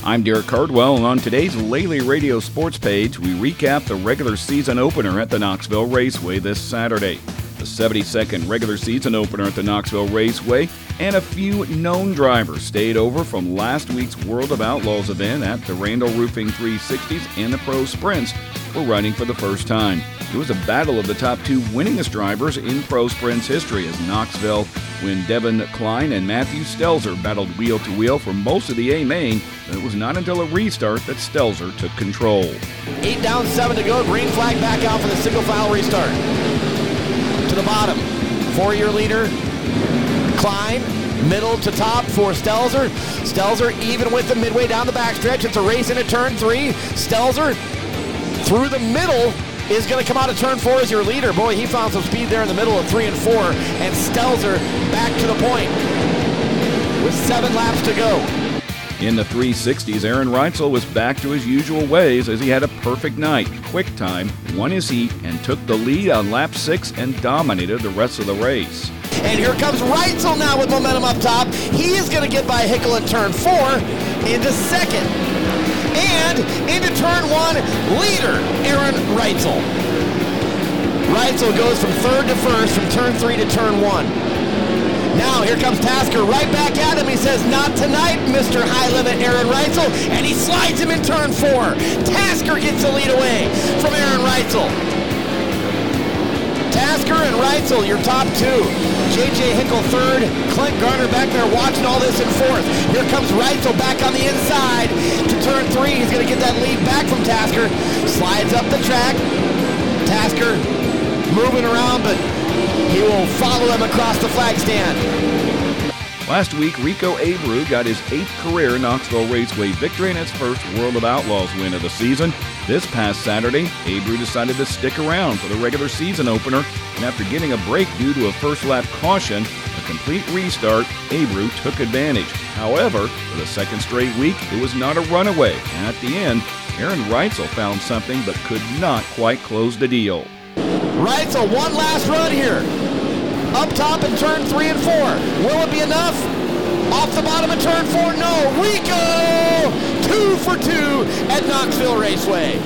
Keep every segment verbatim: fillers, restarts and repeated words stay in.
I'm Derek Cardwell, and on today's Lely Radio Sports page, we recap the regular season opener at the Knoxville Raceway this Saturday. The seventy-second regular season opener at the Knoxville Raceway, and a few known drivers stayed over from last week's World of Outlaws event at the Randall Roofing three sixties and the Pro Sprints were running for the first time. It was a battle of the top two winningest drivers in Pro Sprints history as Knoxville, when Devin Klein and Matthew Stelzer battled wheel to wheel for most of the A-Main, but it was not until a restart that Stelzer took control. Eight down, seven to go. Green flag back out for the single file restart. To the bottom, four-year leader, Klein, middle to top for Stelzer. Stelzer even with the midway down the backstretch. It's a race into turn three. Stelzer through the middle is going to come out of turn four as your leader. Boy, he found some speed there in the middle of three and four. And Stelzer back to the point with seven laps to go. In the three sixties, Aaron Reitzel was back to his usual ways as he had a perfect night. Quick time, won his heat, and took the lead on lap six and dominated the rest of the race. And here comes Reitzel now with momentum up top. He is going to get by Hickel in turn four into second. And into turn one, leader Aaron Reitzel. Reitzel goes from third to first, from turn three to turn one. Now here comes Tasker right back at him. He says, "Not tonight, Mister High Limit Aaron Reitzel," and he slides him in turn four. Tasker gets the lead away from Aaron Reitzel. Tasker and Reitzel, your top two. J J Hickel third, Clint Garner back there watching all this in fourth. Here comes Reitzel back on the inside to turn three. He's going to get that lead back from Tasker. Slides up the track. Tasker moving around, but he will follow him across the flag stand. Last week, Rico Abreu got his eighth career Knoxville Raceway victory and his first World of Outlaws win of the season. This past Saturday, Abreu decided to stick around for the regular season opener, and after getting a break due to a first lap caution, a complete restart, Abreu took advantage. However, for the second straight week, it was not a runaway, and at the end, Aaron Reitzel found something but could not quite close the deal. Reitzel, one last run here. Up top in turn three and four. Will it be enough? Off the bottom of turn four, no. Rico, two for two at Knoxville Raceway.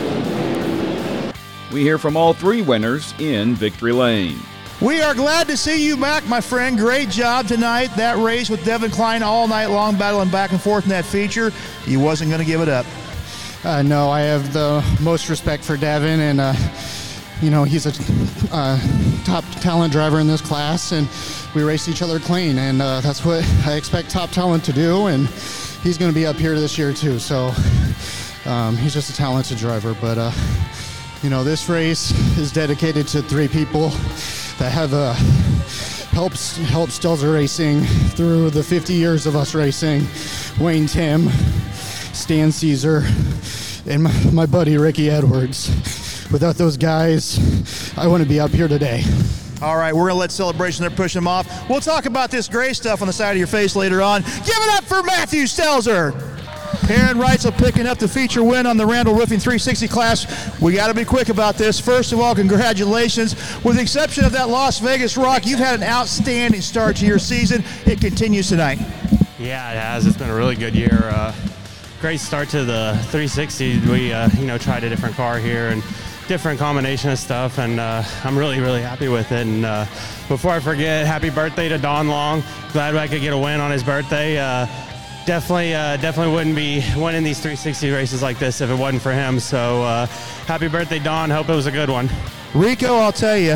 We hear from all three winners in Victory Lane. We are glad to see you back, my friend. Great job tonight. That race with Devin Klein all night long, battling back and forth in that feature. He wasn't going to give it up. Uh, no, I have the most respect for Devin, and uh, you know, he's a uh, top talent driver in this class, and we race each other clean, and uh, that's what I expect top talent to do, and he's going to be up here this year too, so um, he's just a talented driver. But uh, you know, this race is dedicated to three people that have uh, helped, helped Stelzer Racing through the fifty years of us racing: Wayne Tim, Stan Caesar, and my, my buddy Ricky Edwards. Without those guys, I wouldn't be up here today. All right, we're going to let Celebration there push him off. We'll talk about this gray stuff on the side of your face later on. Give it up for Matthew Stelzer. Aaron Reitzel picking up the feature win on the Randall Roofing three sixty class. We got to be quick about this. First of all, congratulations. With the exception of that Las Vegas Rock, you've had an outstanding start to your season. It continues tonight. Yeah, it has. It's been a really good year. Uh, great start to the three sixty. We, uh, you know, tried a different car here and different combination of stuff, and uh, I'm really, really happy with it. And uh, before I forget, happy birthday to Don Long. Glad I could get a win on his birthday. Uh, definitely, uh, definitely wouldn't be winning these three sixty races like this if it wasn't for him. So uh, happy birthday, Don. Hope it was a good one. Rico, I'll tell you,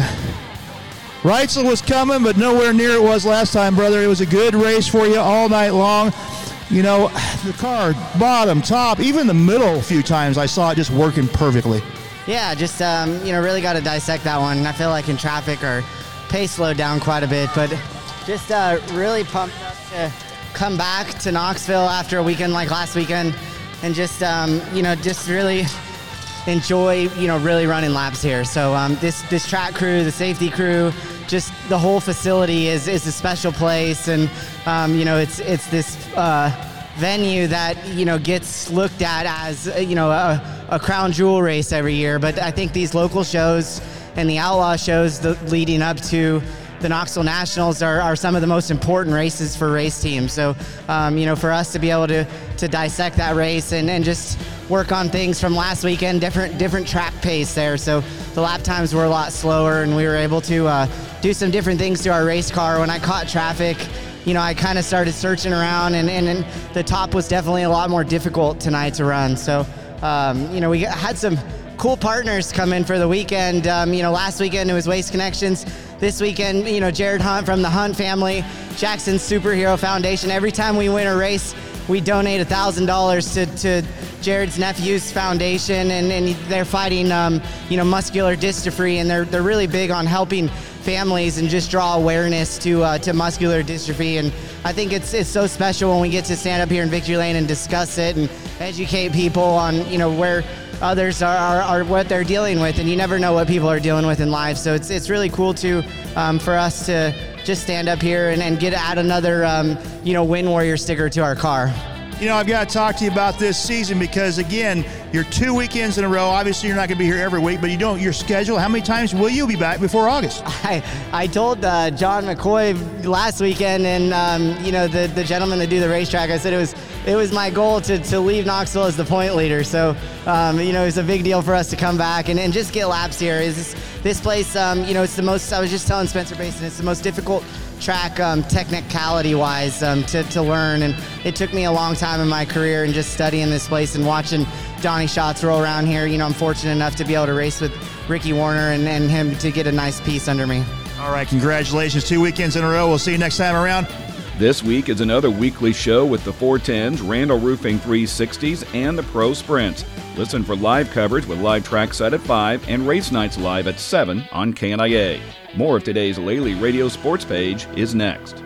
Reitzel was coming, but nowhere near it was last time, brother. It was a good race for you all night long. You know, the car, bottom, top, even the middle a few times, I saw it just working perfectly. Yeah, just, um, you know, really got to dissect that one. I feel like in traffic our pace slowed down quite a bit, but just uh, really pumped up to come back to Knoxville after a weekend like last weekend and just, um, you know, just really enjoy, you know, really running laps here. So um, this, this track crew, the safety crew, just the whole facility is, is a special place. And, um, you know, it's, it's this uh, venue that, you know, gets looked at as, you know, a, a crown jewel race every year. But I think these local shows and the outlaw shows the, leading up to the Knoxville Nationals are, are some of the most important races for race teams. So, um, you know, for us to be able to, to dissect that race and, and just work on things from last weekend, different different track pace there. So the lap times were a lot slower, and we were able to uh, do some different things to our race car. When I caught traffic, you know, I kind of started searching around, and, and, and the top was definitely a lot more difficult tonight to run. So, um, you know, we had some cool partners come in for the weekend. Um, you know, last weekend it was Waste Connections. This weekend, you know, Jared Hunt from the Hunt family, Jackson Superhero Foundation. Every time we win a race, we donate one thousand dollars to, to Jared's nephew's foundation, and, and they're fighting, um, you know, muscular dystrophy, and they're they're really big on helping families and just draw awareness to uh, to muscular dystrophy. And I think it's it's so special when we get to stand up here in Victory Lane and discuss it and educate people on, you know, where others are, are, are what they're dealing with, and you never know what people are dealing with in life. So it's it's really cool to um, for us to just stand up here and, and get add another um, you know, Win Warrior sticker to our car. You know, I've got to talk to you about this season because, again, you're two weekends in a row. Obviously, you're not going to be here every week, but you don't. Your schedule, how many times will you be back before August? I, I told uh, John McCoy last weekend, and, um, you know, the, the gentleman that do the racetrack, I said it was it was my goal to, to leave Knoxville as the point leader. So, um, you know, it's a big deal for us to come back and, and just get laps here. Is this, this place, um, you know, it's the most, I was just telling Spencer Basin, it's the most difficult track um, technicality-wise um, to, to learn, and it took me a long time in my career and just studying this place and watching Donnie Schatz roll around here. You know, I'm fortunate enough to be able to race with Ricky Warner and, and him to get a nice piece under me. All right, congratulations. Two weekends in a row. We'll see you next time around. This week is another weekly show with the four tens, Randall Roofing three sixties, and the Pro Sprints. Listen for live coverage with Live Trackside at five and Race Nights Live at seven on K N I A. More of today's Lely Radio Sports Page is next.